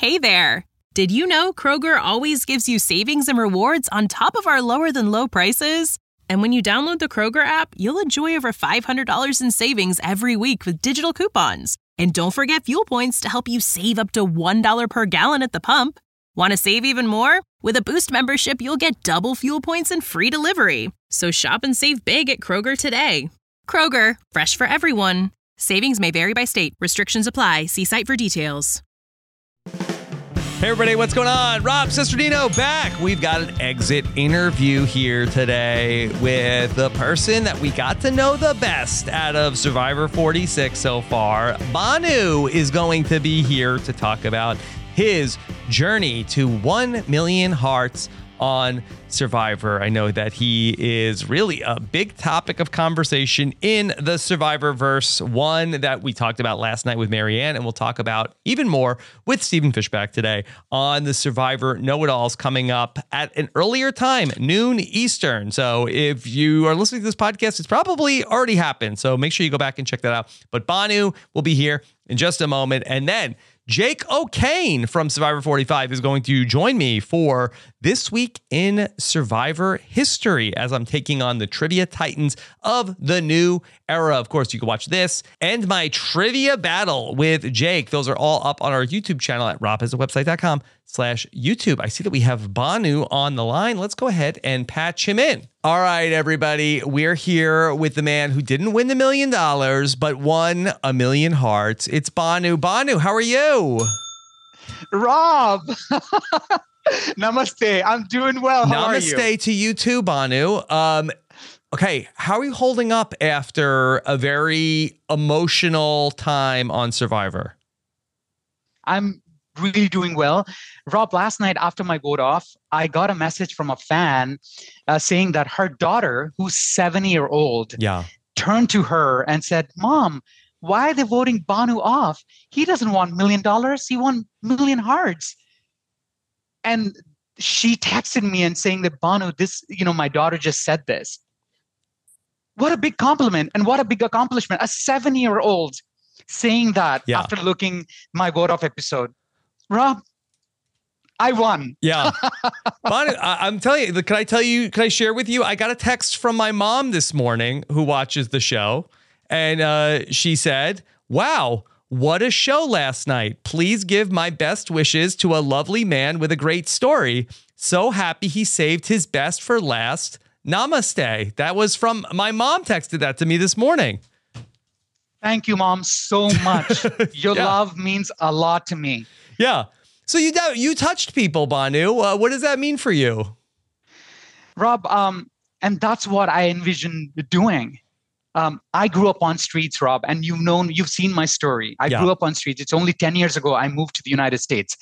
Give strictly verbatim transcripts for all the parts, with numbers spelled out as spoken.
Hey there! Did you know Kroger always gives you savings and rewards on top of our lower-than-low prices? And when you download the Kroger app, you'll enjoy over five hundred dollars in savings every week with digital coupons. And don't forget fuel points to help you save up to one dollar per gallon at the pump. Want to save even more? With a Boost membership, you'll get double fuel points and free delivery. So shop and save big at Kroger today. Kroger, fresh for everyone. Savings may vary by state. Restrictions apply. See site for details. Hey everybody, what's going on? Rob Cesternino back. We've got an exit interview here today with the person that we got to know the best out of Survivor forty-six so far. Bhanu is going to be here to talk about his journey to one million hearts on Survivor. I know that he is really a big topic of conversation in the Survivorverse, one that we talked about last night with Marianne, and we'll talk about even more with Stephen Fishbach today on the Survivor Know-It-Alls coming up at an earlier time, noon Eastern. So if you are listening to this podcast, it's probably already happened. So make sure you go back and check that out. But Bhanu will be here in just a moment. And then Jake O'Kane from Survivor forty-five is going to join me for This Week in Survivor History as I'm taking on the trivia titans of the new era. Of course, you can watch this and my trivia battle with Jake. Those are all up on our YouTube channel at rob has a website dot com slash YouTube. I see that we have Bhanu on the line. Let's go ahead and patch him in. All right, everybody. We're here with the man who didn't win the million dollars, but won a million hearts. It's Bhanu. Bhanu, how are you? Rob. Namaste. I'm doing well. How are you? Namaste to you too, Bhanu. Um, okay, how are you holding up after a very emotional time on Survivor? I'm really doing well. Rob, last night after my vote off, I got a message from a fan uh, saying that her daughter, who's seven year old, yeah. turned to her and said, "Mom, why are they voting Bhanu off? He doesn't want million dollars. He wants million hearts." And she texted me and saying that, "Bhanu, this, you know, my daughter just said this." What a big compliment and what a big accomplishment. A seven year old saying that yeah. after looking my vote off episode. Rob, I won. Yeah. Bhanu, I, I'm telling you, can I tell you, can I share with you? I got a text from my mom this morning who watches the show. And uh, she said, "Wow, what a show last night. Please give my best wishes to a lovely man with a great story. So happy he saved his best for last. Namaste." That was from my mom texted that to me this morning. Thank you, Mom, so much. Your yeah. love means a lot to me. Yeah. So you you touched people, Bhanu. Uh, what does that mean for you? Rob, um, and that's what I envisioned doing. Um, I grew up on streets, Rob, and you've known, you've seen my story. I yeah. grew up on streets. It's only ten years ago I moved to the United States.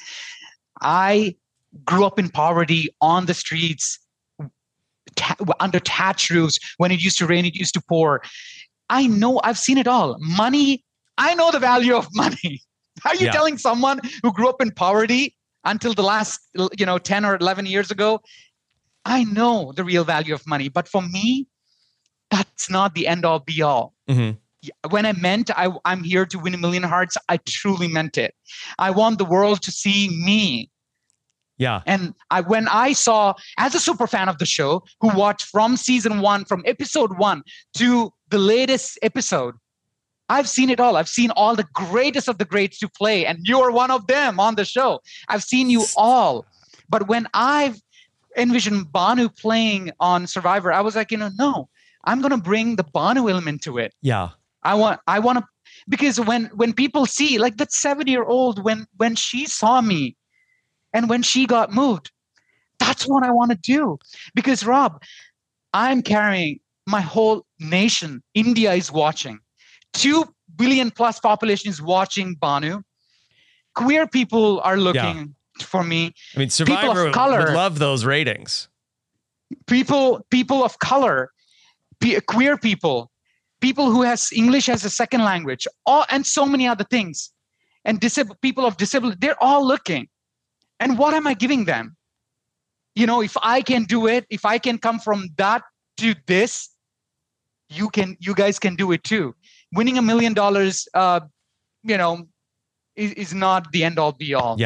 I grew up in poverty on the streets, ta- under thatched roofs. When it used to rain, it used to pour. I know, I've seen it all. Money, I know the value of money. How are you yeah. telling someone who grew up in poverty until the last, you know, ten or eleven years ago? I know the real value of money. But for me, that's not the end all be all. Mm-hmm. When I meant I, I'm here to win a million hearts, I truly meant it. I want the world to see me. Yeah. And I, when I saw, as a super fan of the show, who watched from season one, from episode one to the latest episode, I've seen it all. I've seen all the greatest of the greats to play, and you're one of them on the show. I've seen you all. But when I've envisioned Bhanu playing on Survivor, I was like, you know, no, I'm going to bring the Bhanu element to it. Yeah. I want, I want to, because when, when people see, like that seven-year-old, when, when she saw me and when she got moved, that's what I want to do. Because Rob, I'm carrying my whole nation. India is watching. Two billion plus population is watching Bhanu. Queer people are looking yeah. for me. I mean, Survivor of color, would love those ratings. People, people of color, pe- queer people, people who has English as a second language, all, and so many other things, and disab- people of disability, they're all looking. And what am I giving them? You know, if I can do it, if I can come from that to this, you can, you guys can do it too. Winning a million dollars, uh, you know, is, is not the end all be all. Yeah.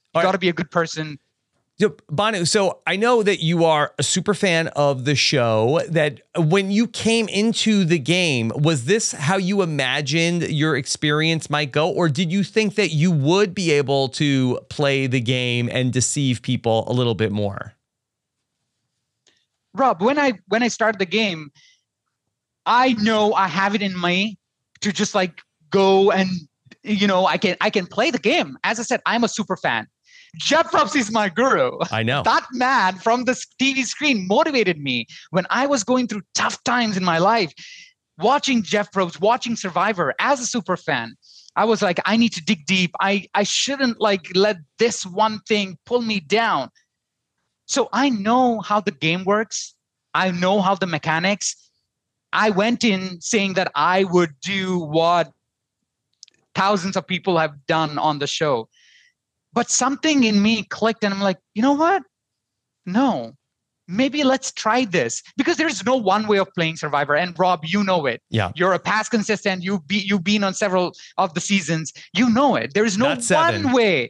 You got to be a good person. Yep, Bhanu, so I know that you are a super fan of the show, that when you came into the game, was this how you imagined your experience might go? Or did you think that you would be able to play the game and deceive people a little bit more? Rob, when I when I started the game, I know I have it in me to just like go and, you know, I can I can play the game. As I said, I'm a super fan. Jeff Probst is my guru. I know. That man from the T V screen motivated me when I was going through tough times in my life. Watching Jeff Probst, watching Survivor as a super fan, I was like, I need to dig deep. I, I shouldn't like let this one thing pull me down. So I know how the game works. I know how the mechanics. I went in saying that I would do what thousands of people have done on the show. But something in me clicked and I'm like, you know what? No, maybe let's try this, because there's no one way of playing Survivor. And Rob, you know it. Yeah. You're a past contestant. You've, be, you've been on several of the seasons. You know it. There is no one way.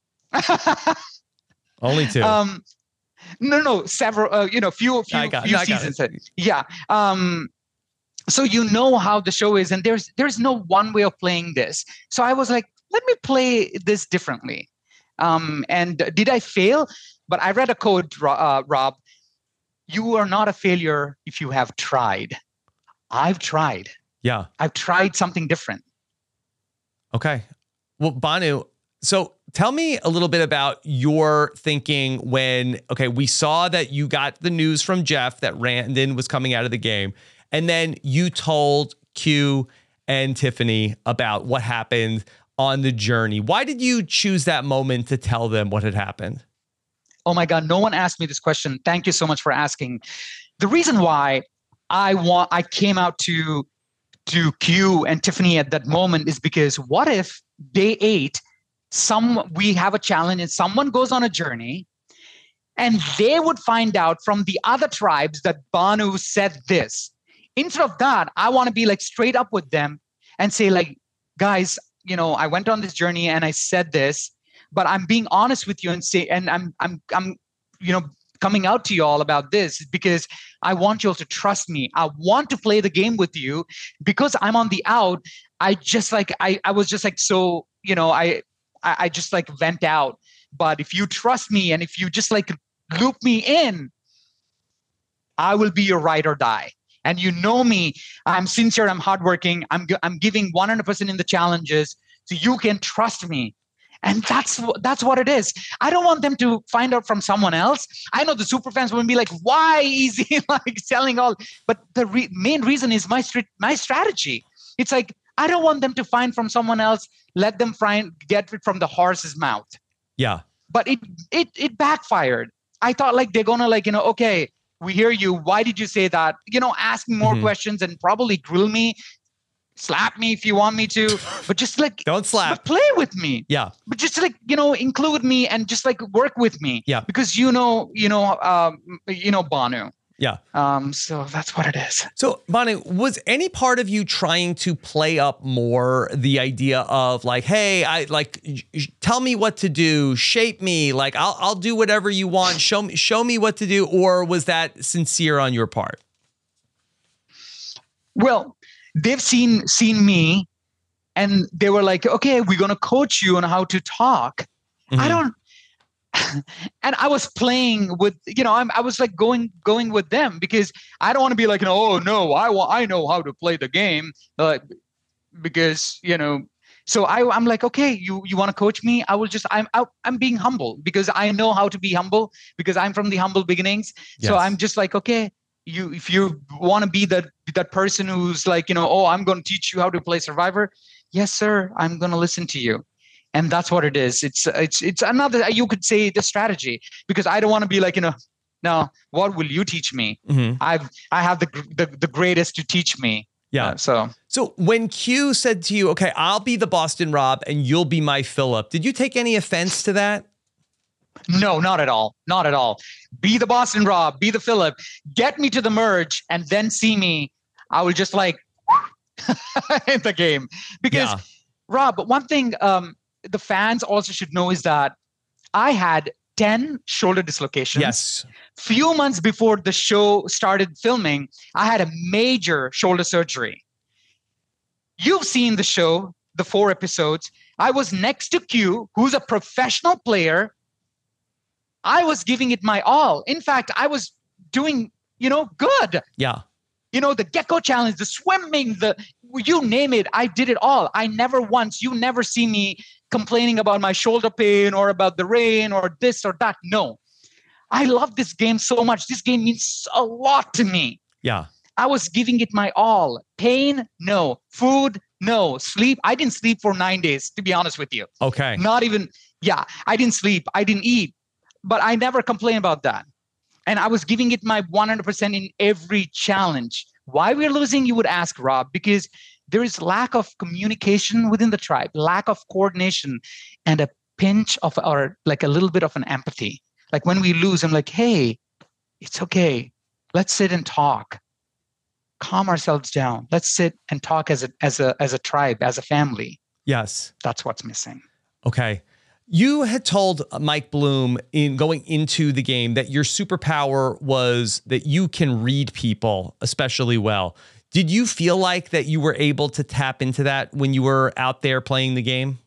Only two. Um, no, no, several, uh, you know, few, few, got, few no, seasons. Yeah. Um, so you know how the show is, and there's there's no one way of playing this. So I was like, let me play this differently. Um, and did I fail? But I read a quote, uh, Rob. You are not a failure if you have tried. I've tried. Yeah. I've tried something different. Okay. Well, Bhanu, so tell me a little bit about your thinking when, okay, we saw that you got the news from Jeff that Randon was coming out of the game, and then you told Q and Tiffany about what happened on the journey. Why did you choose that moment to tell them what had happened? Oh my God, no one asked me this question. Thank you so much for asking. The reason why I want I came out to to Q and Tiffany at that moment is because what if day eight, some we have a challenge and someone goes on a journey and they would find out from the other tribes that Bhanu said this. Instead of that, I want to be like straight up with them and say like, guys, you know, I went on this journey and I said this, but I'm being honest with you and say, and I'm, I'm, I'm, you know, coming out to you all about this because I want you all to trust me. I want to play the game with you because I'm on the out. I just like, I, I was just like, so, you know, I, I, I just like vent out, but if you trust me and if you just like loop me in, I will be your ride or die. And you know me, I'm sincere, I'm hardworking, I'm I'm giving one hundred percent in the challenges, so you can trust me. And that's that's what it is. I don't want them to find out from someone else. I know the super fans will be like, why is he like selling all? But the re- main reason is my str- my strategy. It's like, I don't want them to find from someone else. Let them find get it from the horse's mouth. Yeah. But it it it backfired. I thought like they're gonna like, you know, okay, we hear you. Why did you say that? You know, ask me more mm-hmm. questions and probably grill me, slap me if you want me to, but just like don't slap, but play with me. Yeah, but just like, you know, include me and just like work with me. Yeah, because you know, you know, um, you know, Bhanu. Yeah. Um. So that's what it is. So, Bhanu, was any part of you trying to play up more the idea of like, hey, I like, tell me what to do, shape me, like I'll I'll do whatever you want, show me show me what to do, or was that sincere on your part? Well, they've seen seen me, and they were like, okay, we're gonna coach you on how to talk. Mm-hmm. I don't. And I was playing with, you know, I'm, I was like going, going with them because I don't want to be like, oh no, I want, I know how to play the game, uh, because, you know, so I, I'm like, okay, you, you want to coach me? I will just, I'm, I, I'm being humble because I know how to be humble because I'm from the humble beginnings. Yes. So I'm just like, okay, you, if you want to be that, that person who's like, you know, oh, I'm going to teach you how to play Survivor. Yes, sir. I'm going to listen to you. And that's what it is. It's it's it's another, you could say, the strategy, because I don't want to be like, you know, no, what will you teach me? Mm-hmm. I've I have the, the the greatest to teach me. Yeah. Uh, so so when Q said to you, okay, I'll be the Boston Rob and you'll be my Phillip, did you take any offense to that? No, not at all. Not at all. Be the Boston Rob, be the Phillip, get me to the merge and then see me. I will just like in the game. Because yeah. Rob, one thing um the fans also should know is that I had ten shoulder dislocations. Yes. Few months before the show started filming, I had a major shoulder surgery. You've seen the show, the four episodes. I was next to Q, who's a professional player. I was giving it my all. In fact, I was doing, you know, good. Yeah. You know, the gecko challenge, the swimming, the you name it, I did it all. I never once, you never see me complaining about my shoulder pain or about the rain or this or that. No, I love this game so much. This game means a lot to me. Yeah. I was giving it my all. Pain, no. Food, no. Sleep, I didn't sleep for nine days, to be honest with you. Okay. Not even, yeah, I didn't sleep. I didn't eat. But I never complain about that. And I was giving it my one hundred percent in every challenge. Why we're losing, you would ask, Rob, because there is lack of communication within the tribe, lack of coordination, and a pinch of, or like a little bit of an empathy. Like when we lose, I'm like, hey, it's okay. Let's sit and talk. Calm ourselves down. Let's sit and talk as a as a as a tribe, as a family. Yes. That's what's missing. Okay. You had told Mike Bloom in going into the game that your superpower was that you can read people especially well. Did you feel like that you were able to tap into that when you were out there playing the game?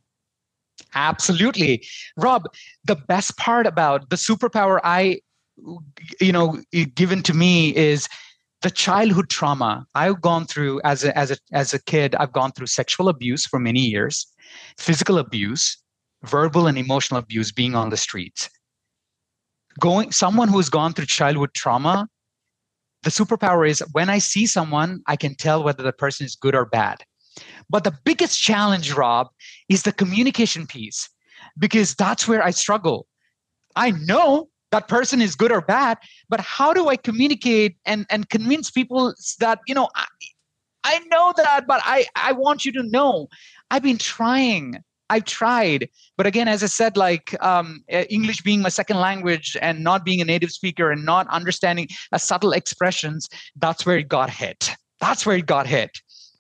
Absolutely. Rob, the best part about the superpower I, you know, given to me is the childhood trauma I've gone through as a, as a, as a kid. I've gone through sexual abuse for many years, physical abuse, verbal and emotional abuse, being on the streets. Going, someone who's gone through childhood trauma, the superpower is when I see someone, I can tell whether the person is good or bad. But the biggest challenge, Rob, is the communication piece, because that's where I struggle. I know that person is good or bad, but how do I communicate and, and convince people that, you know, I, I know that, but I, I want you to know. I've been trying. I've tried. But again, as I said, like um, English being my second language and not being a native speaker and not understanding uh, subtle expressions, that's where it got hit. That's where it got hit.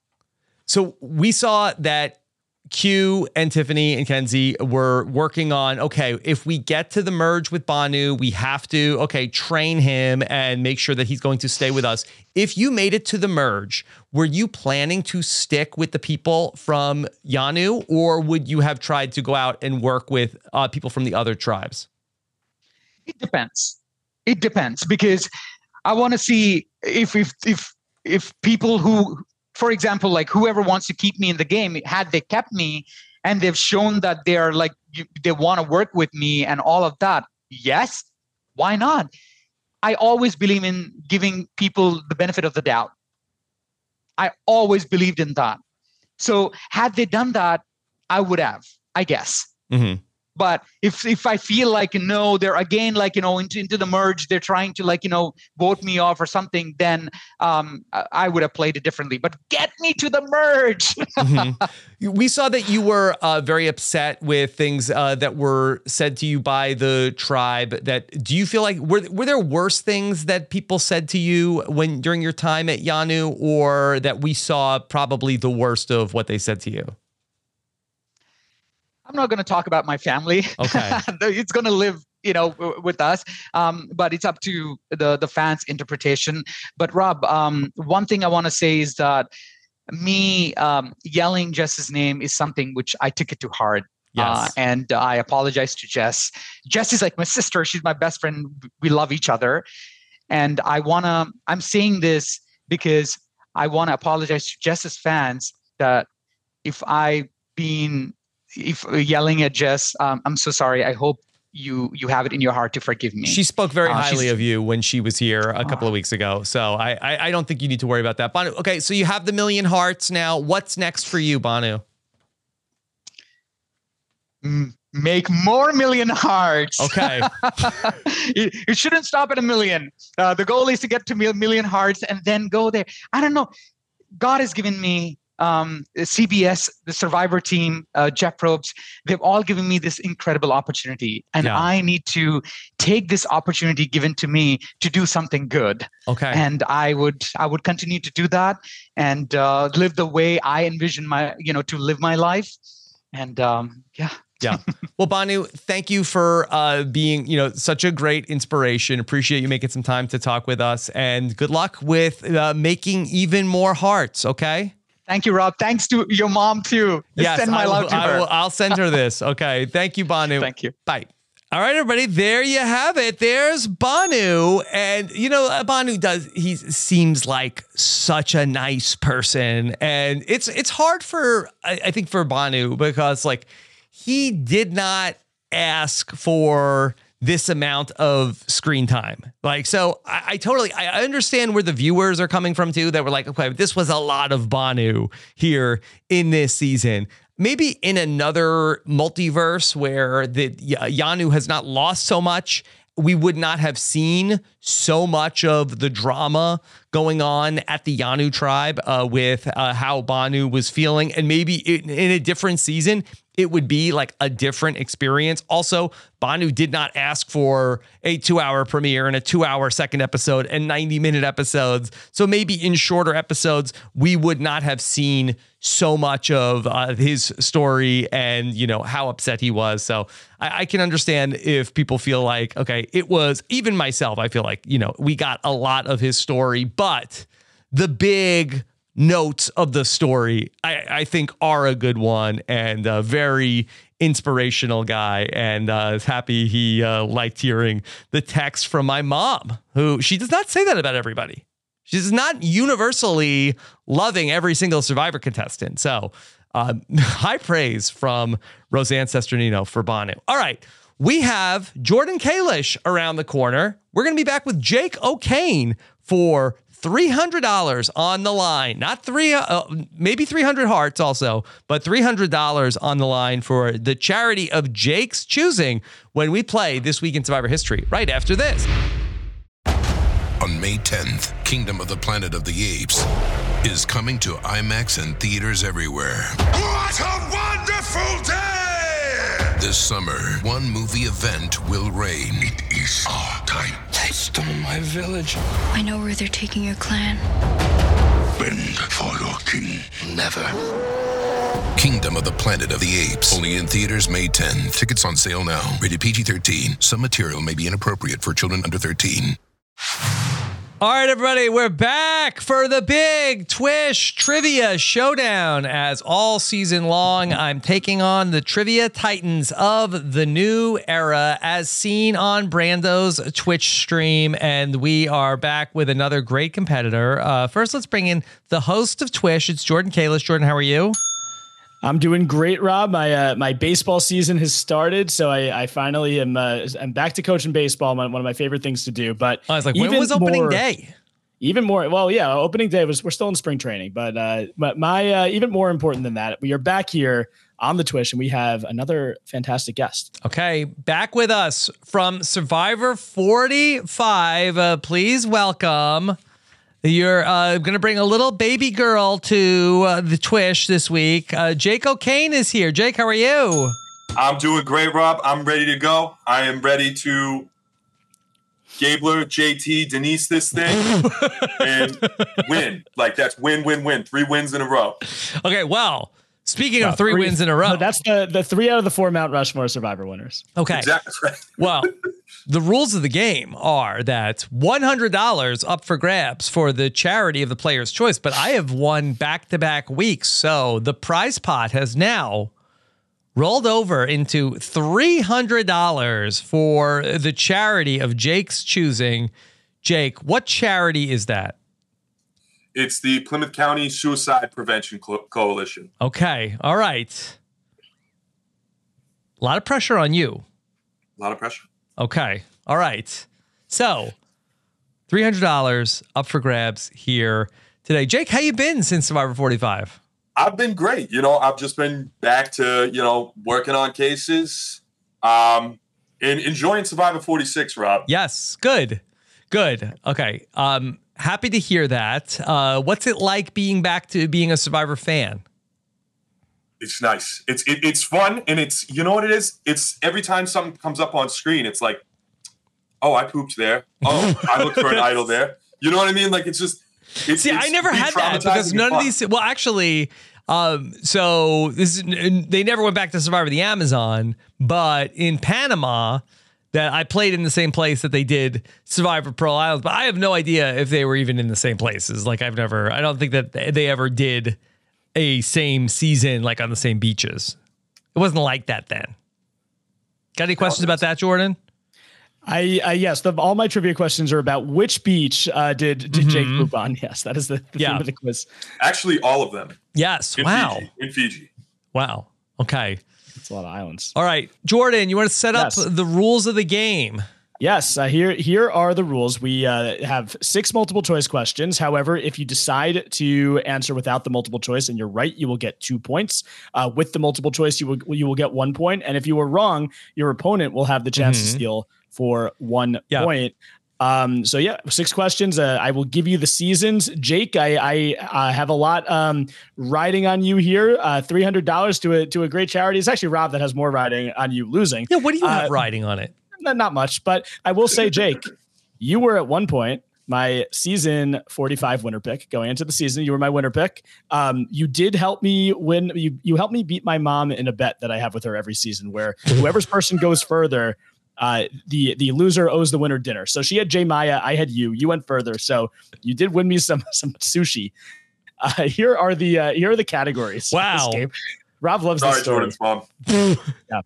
So we saw that Q and Tiffany and Kenzie were working on, okay, if we get to the merge with Bhanu, we have to, okay, train him and make sure that he's going to stay with us. If you made it to the merge, were you planning to stick with the people from Yanu, or would you have tried to go out and work with uh, people from the other tribes? It depends. It depends, because I want to see if, if, if, if people who, for example, like whoever wants to keep me in the game, had they kept me and they've shown that they're like, they want to work with me and all of that. Yes, why not? I always believe in giving people the benefit of the doubt. I always believed in that. So had they done that, I would have, I guess. Mm-hmm. But if if I feel like, no, they're again, like, you know, into, into the merge, they're trying to, like, you know, vote me off or something, then um, I would have played it differently. But get me to the merge. Mm-hmm. We saw that you were uh, very upset with things uh, that were said to you by the tribe. That do you feel like, were, were there worse things that people said to you when during your time at Yanu, or that we saw probably the worst of what they said to you? I'm not going to talk about my family. Okay. It's going to live, you know, w- with us. Um, but it's up to the, the fans' interpretation. But Rob, um, one thing I want to say is that me um, yelling Jess's name is something which I took it to heart. Yes. Uh, and I apologize to Jess. Jess is like my sister. She's my best friend. We love each other. And I want to, I'm saying this because I want to apologize to Jess's fans that if I've been If yelling at Jess, um, I'm so sorry. I hope you you have it in your heart to forgive me. She spoke very uh, highly of you when she was here a couple uh, of weeks ago. So I, I I don't think you need to worry about that. Bhanu, okay, so you have the million hearts now. What's next for you, Bhanu? Make more million hearts. Okay. it, it shouldn't stop at a million. Uh, the goal is to get to a million hearts and then go there. I don't know. God has given me Um, C B S, the Survivor team, uh, Jeff Probst, they've all given me this incredible opportunity. And yeah. I need to take this opportunity given to me to do something good. Okay. And I would I would continue to do that and uh, live the way I envision my, you know, to live my life. And um, yeah. Yeah. Well, Bhanu, thank you for uh, being, you know, such a great inspiration. Appreciate you making some time to talk with us, and good luck with uh, making even more hearts. Okay. Thank you, Rob. Thanks to your mom too. Yes, send my I will, love to I her. will, I'll send her this. Okay. Thank you, Bhanu. Thank you. Bye. All right, everybody, there you have it. There's Bhanu. And, you know, Bhanu does, he seems like such a nice person. And it's it's hard for, I, I think, for Bhanu, because, like, he did not ask for this amount of screen time. Like, so I, I totally, I understand where the viewers are coming from too, that were like, okay, this was a lot of Bhanu here in this season. Maybe in another multiverse where the Yanu has not lost so much, we would not have seen so much of the drama going on at the Yanu tribe uh, with uh, how Bhanu was feeling. And maybe in, in a different season, it would be like a different experience. Also, Bhanu did not ask for a two-hour premiere and a two-hour second episode and ninety-minute episodes. So maybe in shorter episodes, we would not have seen so much of uh, his story and, you know, how upset he was. So I, I can understand if people feel like, okay, it was, even myself, I feel like, you know, we got a lot of his story, but the big notes of the story, I, I think, are a good one, and a very inspirational guy. And uh, is happy he uh, liked hearing the text from my mom, who she does not say that about everybody. She's not universally loving every single Survivor contestant. So uh, high praise from Roseanne Sesternino for Bhanu. All right. We have Jordan Kalish around the corner. We're going to be back with Jake O'Kane for three hundred dollars on the line. Not three, uh, maybe three hundred hearts also, but three hundred dollars on the line for the charity of Jake's choosing when we play This Week in Survivor History right after this. On May tenth, Kingdom of the Planet of the Apes is coming to IMAX and theaters everywhere. What a wonderful day! This summer, one movie event will reign. It is our time. They stole my village. I know where they're taking your clan. Bend for your king. Never. Kingdom of the Planet of the Apes. Only in theaters May tenth. Tickets on sale now. Rated P G thirteen. Some material may be inappropriate for children under thirteen. All right, everybody, we're back for the big Twish Trivia Showdown. As all season long, I'm taking on the Trivia Titans of the new era, as seen on Brando's Twitch stream, and we are back with another great competitor. Uh, first, let's bring in the host of Twish. It's Jordan Kalish. Jordan, how are you? I'm doing great, Rob. My uh, my baseball season has started, so I, I finally am uh, I'm back to coaching baseball. My, one of my favorite things to do. But I was like, when was opening more, day? Even more, well, yeah, opening day was we're still in spring training. But uh, but my uh, even more important than that, we are back here on the Twish, and we have another fantastic guest. Okay, back with us from Survivor forty-five. Uh, please welcome. You're uh, going to bring a little baby girl to uh, the Twish this week. Uh, Jake O'Kane is here. Jake, how are you? I'm doing great, Rob. I'm ready to go. I am ready to Gabler, J T, Denise this thing and win. Like, that's win, win, win. Three wins in a row. Okay, well, speaking Wow, of three, three wins in a row. No, that's the, the three out of the four Mount Rushmore Survivor winners. Okay. Exactly right. Well, the rules of the game are that one hundred dollars up for grabs for the charity of the player's choice, but I have won back-to-back weeks, so the prize pot has now rolled over into three hundred dollars for the charity of Jake's choosing. Jake, what charity is that? It's the Plymouth County Suicide Prevention Co- Coalition. Okay, all right. A lot of pressure on you. A lot of pressure. Okay. All right. So three hundred dollars up for grabs here today. Jake, how you been since Survivor forty-five? I've been great. You know, I've just been back to, you know, working on cases um, and enjoying Survivor forty-six, Rob. Yes. Good. Good. Okay. Um, happy to hear that. Uh, what's it like being back to being a Survivor fan? It's nice. It's it, it's fun, and it's, you know what it is? It's every time something comes up on screen, it's like, oh, I pooped there. Oh, I looked for an idol there. You know what I mean? Like, it's just. It's, See, it's I never had that because none of these. Well, actually, Um, so this is, they never went back to Survivor the Amazon, but in Panama, that I played in the same place that they did Survivor Pearl Islands, but I have no idea if they were even in the same places. Like I've never, I don't think that they ever did a same season like on the same beaches. It wasn't like that then. Got any questions about that, Jordan? I uh, yes, the, all my trivia questions are about which beach uh, did did mm-hmm. Jake poop on? Yes, that is the, the yeah. theme of the quiz. Actually, all of them. Yes. In wow. Fiji. In Fiji. Wow. Okay. It's a lot of islands. All right, Jordan, you want to set yes. up the rules of the game? Yes. Uh, here here are the rules. We uh, have six multiple choice questions. However, if you decide to answer without the multiple choice and you're right, you will get two points. Uh, with the multiple choice, you will you will get one point. And if you were wrong, your opponent will have the chance mm-hmm. to steal for one yeah. point. Um, so yeah, six questions. Uh, I will give you the seasons. Jake, I, I uh, have a lot um, riding on you here. Uh, three hundred dollars to a to a great charity. It's actually Rob that has more riding on you losing. Yeah, what do you uh, have riding on it? Not, not much, but I will say, Jake, you were at one point my season forty-five winner pick going into the season. You were my winner pick. Um, you did help me win. You you helped me beat my mom in a bet that I have with her every season, where whoever's person goes further. Uh, the the loser owes the winner dinner. So she had J Maya, I had you. You went further, so you did win me some some sushi. Uh, here are the uh, here are the categories. Wow, Rob loves Sorry, this story. Jordan's mom. Yeah,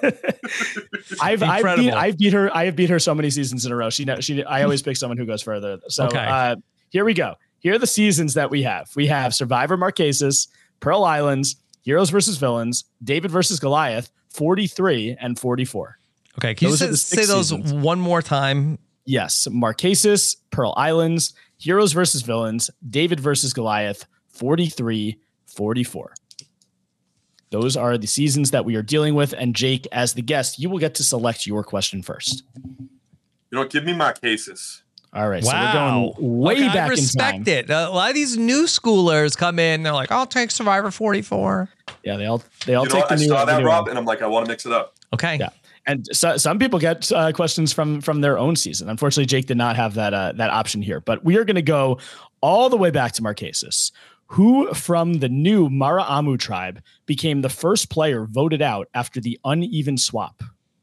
I've I've beat, I've beat her. I have beat her so many seasons in a row. She she I always pick someone who goes further. So okay. uh, here we go. Here are the seasons that we have. We have Survivor Marquesas, Pearl Islands, Heroes versus Villains, David versus Goliath, forty-three and forty-four. Okay, can those you say, say those seasons. one more time? Yes, Marquesas, Pearl Islands, Heroes versus Villains, David versus Goliath, forty-three, forty-four. Those are the seasons that we are dealing with. And Jake, as the guest, you will get to select your question first. You know, give me Marquesas. All right, wow. so we're going way okay, back I respect in time. it. A lot of these new schoolers come in, they're like, I'll take Survivor forty-four. Yeah, they all they all you take know, the I new saw that, new Rob, one. and I'm like, I want to mix it up. Okay. Yeah. And so, some people get uh, questions from from their own season. Unfortunately, Jake did not have that uh, that option here. But we are going to go all the way back to Marquesas. Who from the new Mara'amu tribe became the first player voted out after the uneven swap?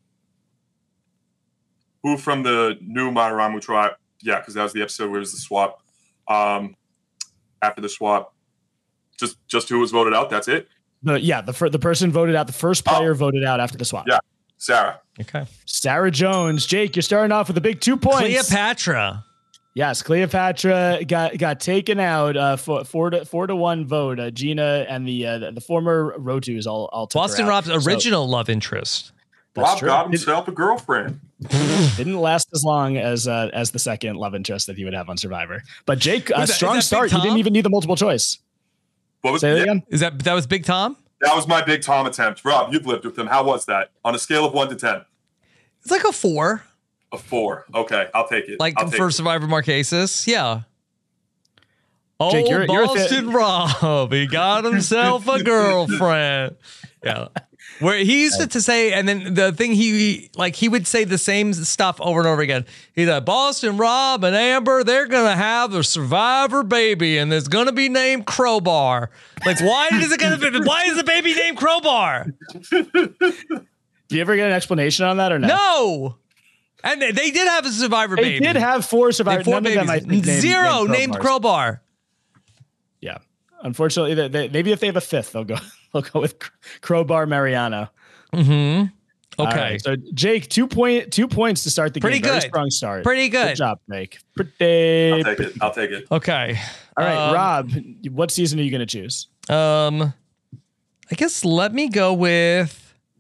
Who from the new Mara'amu tribe? Yeah, because that was the episode where it was the swap. Um, after the swap, just just who was voted out. That's it. The, yeah, the the person voted out. The first player oh. voted out after the swap. Yeah, Sarah. Okay. Sarah Jones. Jake, you're starting off with a big two points. Cleopatra. Yes, Cleopatra got got taken out. Uh, for four to four to one vote. Uh, Gina and the uh, the former Rotus all all took Boston her out. Rob's original so, love interest. Rob got himself a girlfriend. Didn't last as long as uh, as the second love interest that he would have on Survivor. But Jake, a uh, that, strong start. You didn't even need the multiple choice. What was Say that yeah. again? Is that that was Big Tom? That was my Big Tom attempt. Rob, you've lived with him. How was that? On a scale of one to ten. It's like a four. A four. Okay, I'll take it. Like I'll for take Survivor Marquesas, yeah. Oh, Jake, you're, you're Boston th- Rob, he got himself a girlfriend. Yeah. Where he used to, to say, and then the thing he, like, he would say the same stuff over and over again. He's like, Boston Rob and Amber, they're going to have their Survivor baby, and it's going to be named Crowbar. Like, why is it going to be, why is the baby named Crowbar? Do you ever get an explanation on that or no? No. And they, they did have a Survivor they baby. They did have four Survivor four None babies. of them, I think, named, Zero named, named Crowbar. Yeah. Unfortunately, they, they, maybe if they have a fifth, they'll go they'll go with Crowbar Mariano. Mm-hmm. Okay. Right, so Jake, two point two points to start the Pretty game. Very good. strong start. Pretty good. Good job, Jake. Pretty. I'll take it. I'll take it. Okay. All right, um, Rob, what season are you going to choose? Um, I guess let me go with.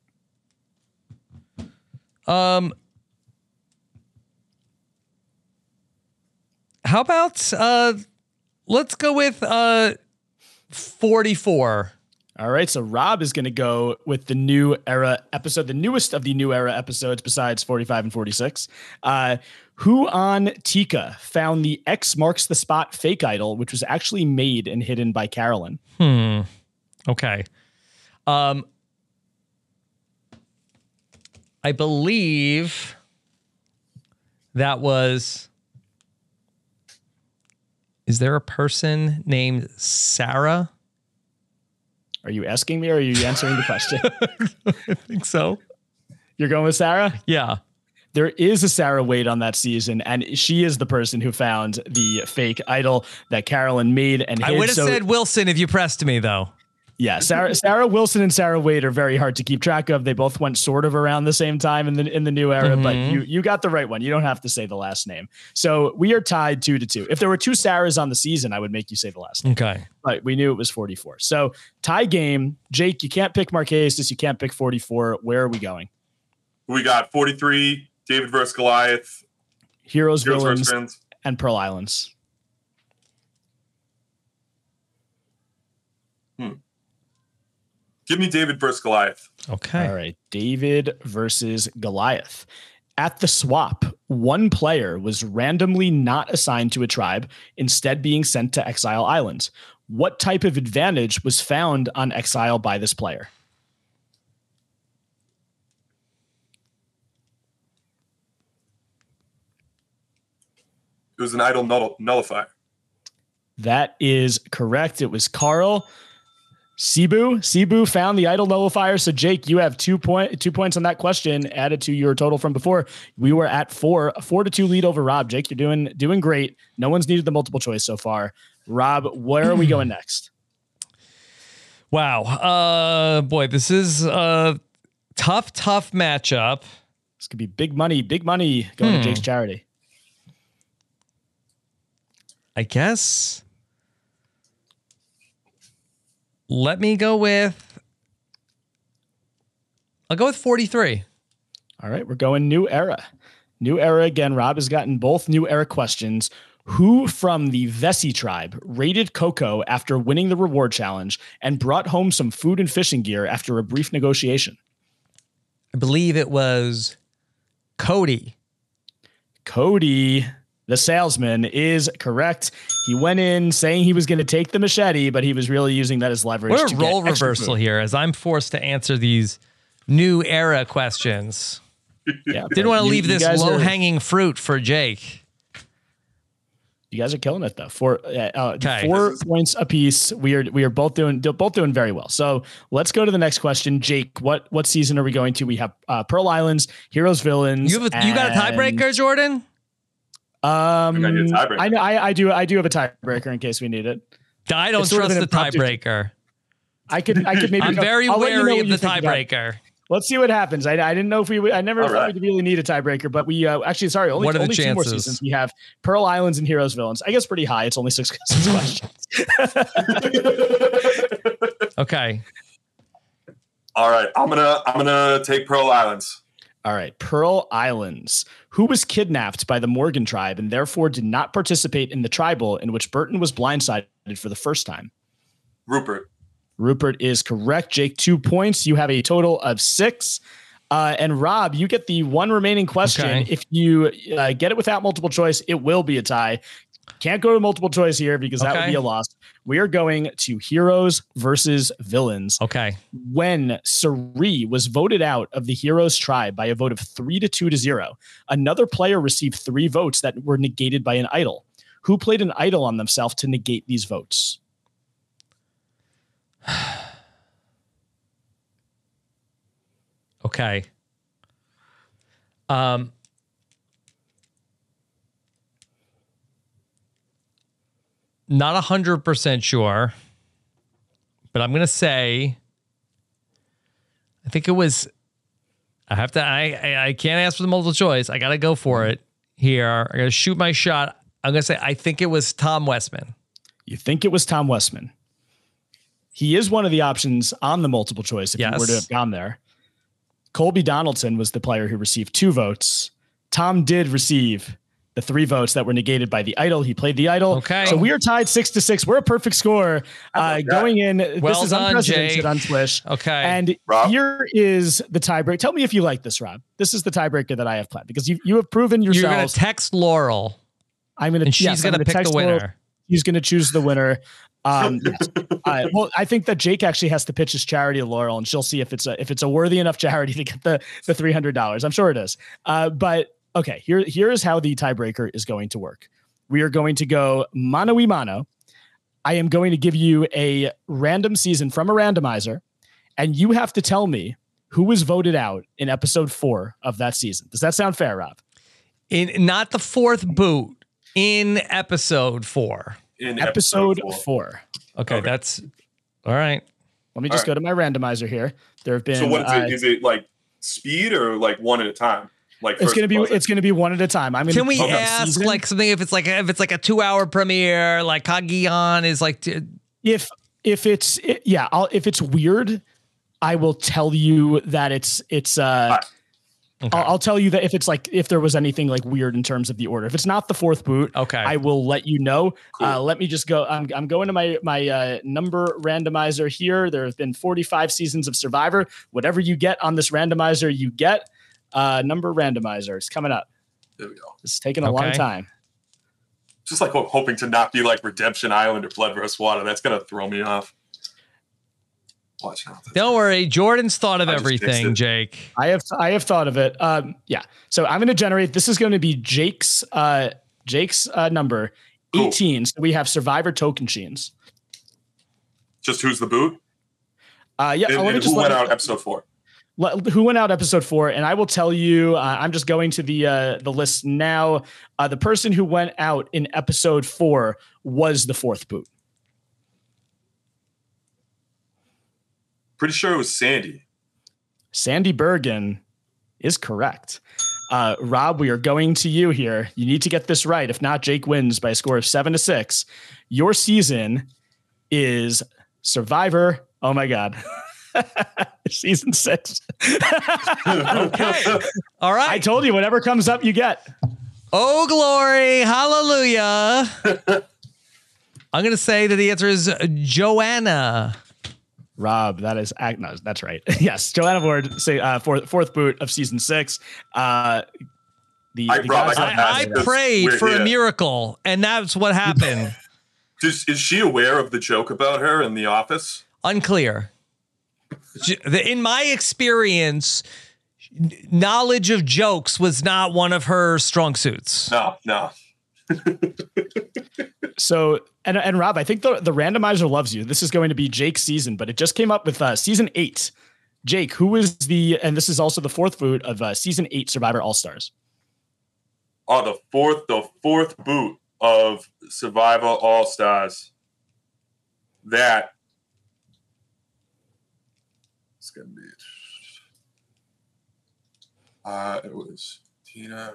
Um. How about uh, let's go with uh, forty-four. All right, so Rob is going to go with the new era episode, the newest of the new era episodes besides forty-five and forty-six. Uh, who on Tika found the X marks the spot fake idol, which was actually made and hidden by Carolyn? Hmm. Okay. Um. I believe that was. Is there a person named Sarah? Are you asking me or are you answering the question? I think so. You're going with Sarah? Yeah. There is a Sarah Wade on that season, and she is the person who found the fake idol that Carolyn made and hid. I would have so, said Wilson if you pressed me, though. Yeah, Sarah Sarah Wilson and Sarah Wade are very hard to keep track of. They both went sort of around the same time in the in the new era, mm-hmm. but you you got the right one. You don't have to say the last name. So we are tied two to two. If there were two Sarahs on the season, I would make you say the last name. Okay. But we knew it was forty-four. So tie game. Jake, you can't pick Marquesas. You can't pick forty-four. Where are we going? We got forty-three, David versus Goliath. Heroes, Heroes Villains, versus and Pearl Islands. Hmm. Give me David versus Goliath. Okay. All right. David versus Goliath. At the swap, one player was randomly not assigned to a tribe, instead being sent to Exile Island. What type of advantage was found on Exile by this player? It was an idol null- nullifier. That is correct. It was Carl. Cebu, Cebu found the idol nullifier. So Jake, you have two point two points on that question added to your total from before. We were at four, a four to two lead over Rob. Jake, you're doing doing great. No one's needed the multiple choice so far. Rob, where are we going next? Wow, uh, boy, this is a tough, tough matchup. This could be big money, big money going hmm. to Jake's charity. I guess. Let me go with, I'll go with forty-three. All right, we're going new era. New era again. Rob has gotten both new era questions. Who from the Vessi tribe raided Coco after winning the reward challenge and brought home some food and fishing gear after a brief negotiation? I believe it was Cody. Cody, the salesman, is correct. He went in saying he was going to take the machete, but he was really using that as leverage. What a role reversal here as I'm forced to answer these new era questions. Yeah, Didn't want to you, leave you this low-hanging are, fruit for Jake. You guys are killing it though. Four, uh, okay. four points apiece. We are we are both doing both doing very well. So let's go to the next question. Jake, what what season are we going to? We have uh, Pearl Islands, Heroes, Villains. You have a, you got a tiebreaker, Jordan? Um, I, I know I, I do I do have a tiebreaker in case we need it. I don't trust the tiebreaker. I could I could maybe. I'm very I'll wary you know of the tiebreaker. Let's see what happens. I, I didn't know if we. I never All thought right. we'd really need a tiebreaker, but we uh, actually sorry. Only, what are only the two more chances? seasons. We have Pearl Islands and Heroes Villains. I guess pretty high. It's only six, six questions. Okay. All right. I'm gonna I'm gonna take Pearl Islands. All right, Pearl Islands. Who was kidnapped by the Morgan tribe and therefore did not participate in the tribal in which Burton was blindsided for the first time? Rupert. Rupert is correct. Jake, two points. You have a total of six. Uh, and Rob, you get the one remaining question. Okay. If you uh, get it without multiple choice, it will be a tie. Can't go to multiple choice here because that Okay. would be a loss. We are going to Heroes versus Villains. Okay. When Sari was voted out of the Heroes tribe by a vote of three to two to zero, another player received three votes that were negated by an idol. Who played an idol on themselves to negate these votes? Okay. Um, not a hundred percent sure, but I'm gonna say I think it was. I have to. I I, I can't ask for the multiple choice. I gotta go for it here. I gotta shoot my shot. I'm gonna say I think it was Tom Westman. You think it was Tom Westman? He is one of the options on the multiple choice if Yes. you were to have gone there. Colby Donaldson was the player who received two votes. Tom did receive the three votes that were negated by the idol. He played the idol. Okay. So we are tied six to six. We're a perfect score. Uh, going in. Well this is done, unprecedented Jake. on Swish. Okay. And Rob? here is the tiebreaker. Tell me if you like this, Rob. This is the tiebreaker that I have planned because you you have proven You're gonna yourselves. text Laurel, I'm going to. and she's yes, I'm gonna pick the text Laurel. winner. He's going to choose the winner. Um, yes. uh, well, I think that Jake actually has to pitch his charity to Laurel, and she'll see if it's a if it's a worthy enough charity to get the the three hundred dollars. I'm sure it is. Uh, but okay, here here is how the tiebreaker is going to work. We are going to go mano y mano. I am going to give you a random season from a randomizer, and you have to tell me who was voted out in episode four of that season. Does that sound fair, Rob? In not the fourth boot, in episode four. In episode, episode four. four. Okay, Okay. that's all right. Let me just All go to my randomizer here. There have been. So what is uh, it? Is it like speed or like one at a time? Like It's first gonna be buzzer? it's gonna be one at a time. I'm gonna Can we pick a ask season. like something if it's like if it's like a two hour premiere, like Kagiyan is like t- if if it's it, yeah, I'll if it's weird, I will tell you that it's it's uh Okay. I'll, I'll tell you that if it's like if there was anything like weird in terms of the order. If it's not the fourth boot, Okay. I will let you know. Cool. Uh, let me just go. I'm I'm going to my my uh, number randomizer here. There have been forty-five seasons of Survivor. Whatever you get on this randomizer, you get. Uh, number randomizer is coming up. There we go. It's taking a long Okay. time. Just like ho- hoping to not be like Redemption Island or Blood versus Water. That's gonna throw me off. Watch out. Don't worry, Jordan's thought of I just fixed everything, it. Jake. I have I have thought of it. Um, yeah. So I'm going to generate. This is going to be Jake's uh, Jake's uh, number Cool. eighteen. So we have Survivor Tocantins. Just who's the boot? Uh, yeah. And, I want to and just who let went me- out episode four? let- who went out episode four, and I will tell you. Uh, I'm just going to the uh, the list now. Uh, the person who went out in episode four was the fourth boot. Pretty sure it was Sandy. Sandy Bergen is correct. Uh, Rob, we are going to you here. You need to get this right. If not, Jake wins by a score of seven to six. Your season is Survivor. Oh my God. Season six. Okay. All right. I told you, whatever comes up, you get. Oh, glory. Hallelujah. I'm going to say that the answer is Joanna. Rob, that is act. No, that's right. Yes, Joanna Ward, say uh, fourth, fourth boot of season six. Uh, the, I- the Rob, guys I that I, got I have- That's prayed weird, for a yeah. miracle, and that's what happened. Does, is she aware of the joke about her in the office? Unclear. J- the- In my experience, n- knowledge of jokes was not one of her strong suits. No, no. So, and and Rob, I think the, the randomizer loves you. This is going to be Jake's season, but it just came up with uh, season eight. Jake, who is the, and this is also the fourth boot of uh, season eight Survivor All Stars. Oh, the fourth, the fourth boot of Survivor All Stars. That it's gonna be. Uh, it was Tina.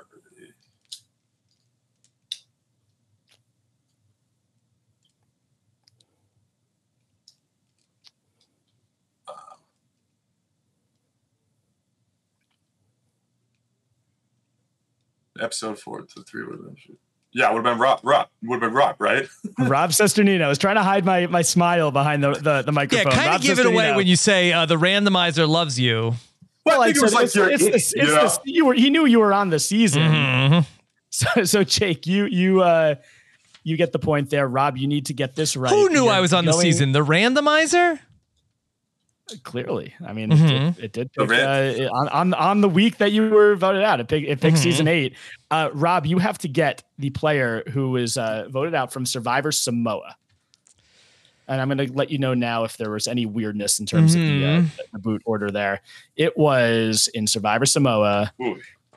Episode four to three would have been. Yeah, it would have been Rob. Rob would have been Rob, right? Rob Sesternino. I was trying to hide my my smile behind the the, the Yeah, microphone. kind Rob of give it away Sesternino. when you say uh, the randomizer loves you. Well, I I think it was said like it's, your it's, it, it's, you it's know? the, you were he knew you were on the season. Mhm. So so Jake, you you uh you get the point there. Rob, you need to get this right. Who knew You're I was on the going- season? The randomizer? Clearly, I mean, Mhm. it, it, it did The pick, ran- uh, on on on the week that you were voted out. It picked it picked Mhm. season eight. Uh, Rob, you have to get the player who was uh, voted out from Survivor Samoa. And I'm going to let you know now if there was any weirdness in terms of the, uh, Mhm. the boot order there. It was in Survivor Samoa. Ooh.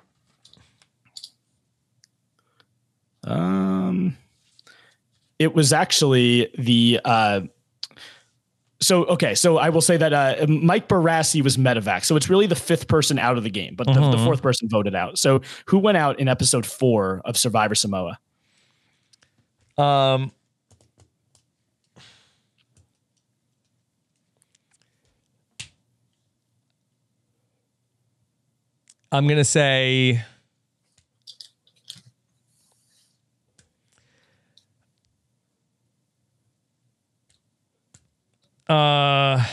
Um, it was actually the. Uh, so okay, so I will say that uh, Mike Barassi was medevac, so it's really the fifth person out of the game, but the, the Mhm. fourth person voted out. So who went out in episode four of Survivor Samoa? Um, I'm going to say uh,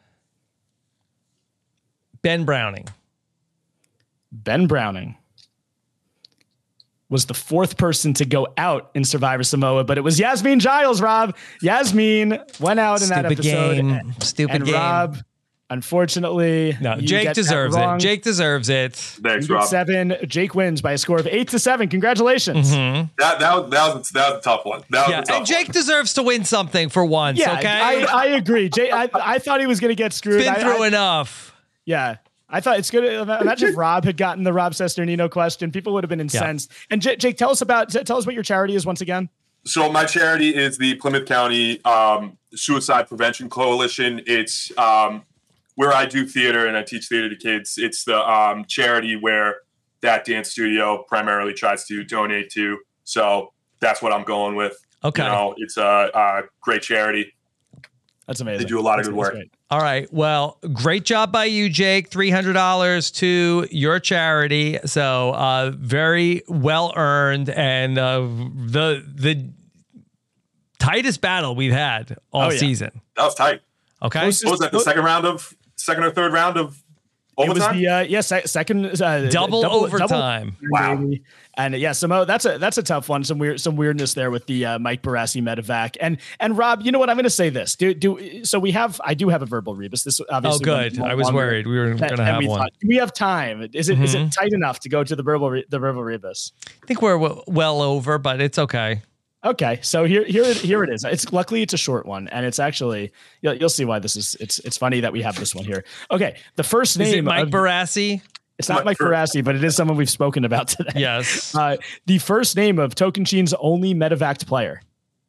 Ben Browning. Ben Browning was the fourth person to go out in Survivor Samoa, but it was Yasmin Giles, Rob. Yasmin went out in that Stupid episode. game. Stupid and game. Rob, Unfortunately, no. you Jake get that deserves it. wrong. Jake deserves it. Thanks, You get Rob. seven. Jake wins by a score of eight to seven. Congratulations. Mhm. That that was that was, that was a tough one. That was Yeah, a tough and Jake one. deserves to win something for once. Yeah, okay, I, I agree. Jake, I, I thought he was going to get screwed. been I- through I- enough. Yeah. I thought it's good. Imagine if Rob had gotten the Rob Sesternino question. People would have been incensed. Yeah. And J- Jake, tell us about, tell us what your charity is once again. So my charity is the Plymouth County um, Suicide Prevention Coalition. It's um, where I do theater and I teach theater to kids. It's the um, charity where that dance studio primarily tries to donate to. So that's what I'm going with. Okay. You know, it's a, a great charity. That's amazing. They do a lot of that's, good work. All right. Well, great job by you, Jake. three hundred dollars to your charity. So uh, very well earned, and uh, the the tightest battle we've had all oh, yeah. season. That was tight. Okay. What was that, the second round of, second or third round of overtime? It was the, uh, yes, yeah, second. Uh, double, double overtime. Double, wow. Baby. And yeah, Samo, that's a that's a tough one. Some weird some weirdness there with the uh, Mike Barassi medevac. And and Rob, you know what? I'm going to say this. Do do so we have I do have a verbal rebus. This obviously. Oh, good. I was worried we were going to have we one. Thought, do we have time? Is it Mm-hmm. is it tight enough to go to the verbal re- the verbal rebus? I think we're w- well over, but it's okay. Okay, so here, here, here it is. It's luckily it's a short one, and it's actually you'll, you'll see why this is. It's it's funny that we have this one here. Okay, the first name is it Mike of, Barassi? It's not Mike Barassi, but it is someone we've spoken about today. Yes. Uh, the first name of Tocantins' only medevaced player.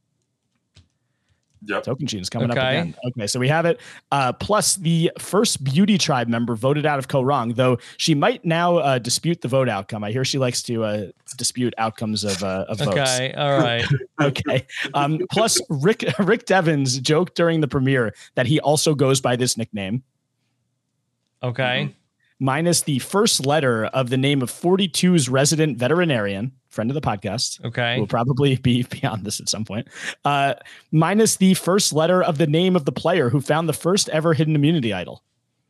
Yep. Tocantins coming Okay. up again. Okay, so we have it. Uh, plus the first Beauty Tribe member voted out of Korong, though she might now uh, dispute the vote outcome. I hear she likes to uh, dispute outcomes of, uh, of votes. Okay. All right. Okay. Um, plus Rick Rick Devens joked during the premiere that he also goes by this nickname. Okay. Mm-hmm. Minus the first letter of the name of forty-two's resident veterinarian, friend of the podcast. Okay. Will probably be beyond this at some point. Uh, minus the first letter of the name of the player who found the first ever hidden immunity idol.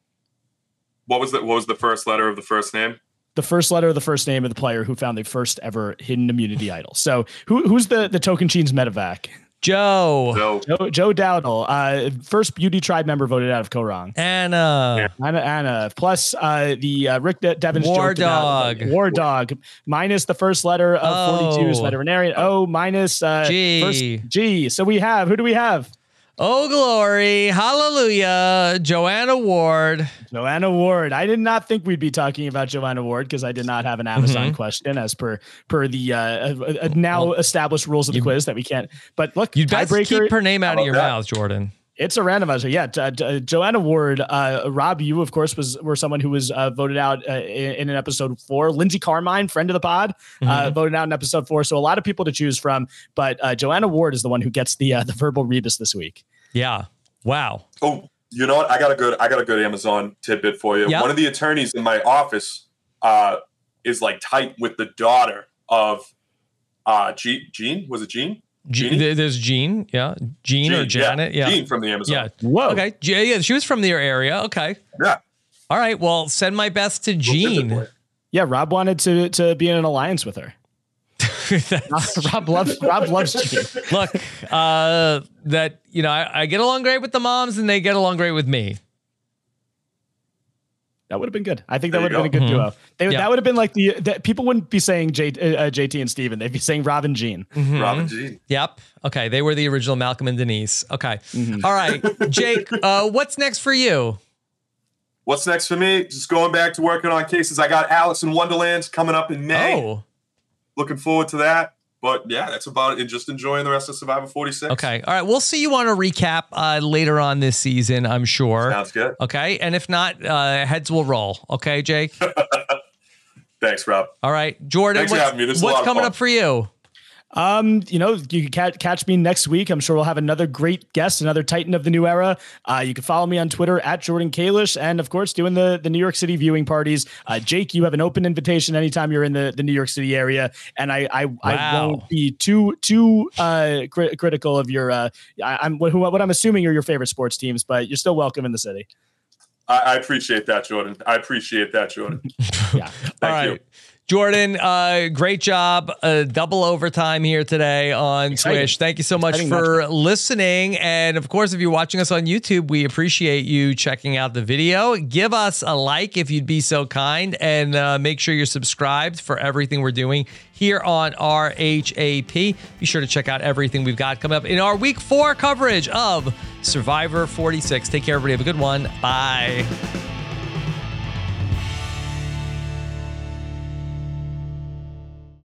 What was the what was the first letter of the first name? The first letter of the first name of the player who found the first ever hidden immunity idol. So who who's the the Tocantins medevac? Joe. So Joe, Joe Dowdle, uh, first Beauty Tribe member voted out of Korong. Anna. Anna, Anna. Plus uh, the uh, Rick De- Devens War joked about- Dog. War Dog. Minus the first letter of Oh. forty-two's veterinarian. O minus uh, G. First G. So we have, who do we have? Oh, glory. Hallelujah. Joanna Ward. Joanna Ward. I did not think we'd be talking about Joanna Ward because I did not have an Amazon Mhm. question as per per the uh, uh, uh, now established rules of the you- quiz that we can't. But look, You'd best tiebreaker. keep her name out of How your about that? mouth, Jordan. It's a randomizer. Yeah. Uh, uh, Joanna Ward, uh, Rob, you, of course, was were someone who was uh, voted out uh, in, in an episode four. Lindsay Carmine, friend of the pod, uh, Mhm. voted out in episode four. So a lot of people to choose from. But uh, Joanna Ward is the one who gets the uh, the verbal rebus this week. Yeah. Wow. Oh, you know what? I got a good I got a good Amazon tidbit for you. Yeah. One of the attorneys in my office uh, is like tight with the daughter of uh, Jean. Jean was it Jean? G- Jeannie? there- there's Jean. Yeah. Jean, or Janet. Yeah. Jean from the Amazon. Yeah. Whoa. Okay. Yeah, yeah. She was from their area. Okay. Yeah. All right. Well, send my best to Jean. Yeah. Rob wanted to to be in an alliance with her. Rob loves Rob loves Jean. Look, uh, that, you know, I, I get along great with the moms and they get along great with me. That would have been good. I think that There would you have been a good go. duo. They, Yeah. That would have been like the that people wouldn't be saying J, uh, J T and Steven. They'd be saying Rob and Jean. Mhm. Robin Jean. Yep. Okay. They were the original Malcolm and Denise. Okay. Mhm. All right. Jake, uh, what's next for you? What's next for me? Just going back to working on cases. I got Alice in Wonderland coming up in May. Oh, Looking forward to that. But yeah, that's about it. And just enjoying the rest of Survivor forty-six. okay. All right. We'll see you on a recap uh, later on this season, I'm sure. Sounds good. Okay. And if not, uh, heads will roll. Okay, Jake? Thanks, Rob. All right. Jordan, Thanks for what's, having me. This is a what's lot of coming fun. up for you? Um, you know, you can catch, catch me next week. I'm sure we'll have another great guest, another Titan of the new era. Uh, you can follow me on Twitter at Jordan Kalish, and of course, doing the, the New York City viewing parties. Uh, Jake, you have an open invitation anytime you're in the, the New York City area, and I I, I Wow. won't be too too uh, cri- critical of your. Uh, I, I'm what, what I'm assuming are your favorite sports teams, but you're still welcome in the city. I, I appreciate that, Jordan. I appreciate that, Jordan. Yeah. Thank All right. you. Jordan, uh, great job. Uh, double overtime here today on Exciting. Swish. Thank you so much Exciting for matchup. listening. And of course, if you're watching us on YouTube, we appreciate you checking out the video. Give us a like if you'd be so kind, and uh, make sure you're subscribed for everything we're doing here on R H A P. Be sure to check out everything we've got coming up in our week four coverage of Survivor forty-six. Take care, everybody. Have a good one. Bye.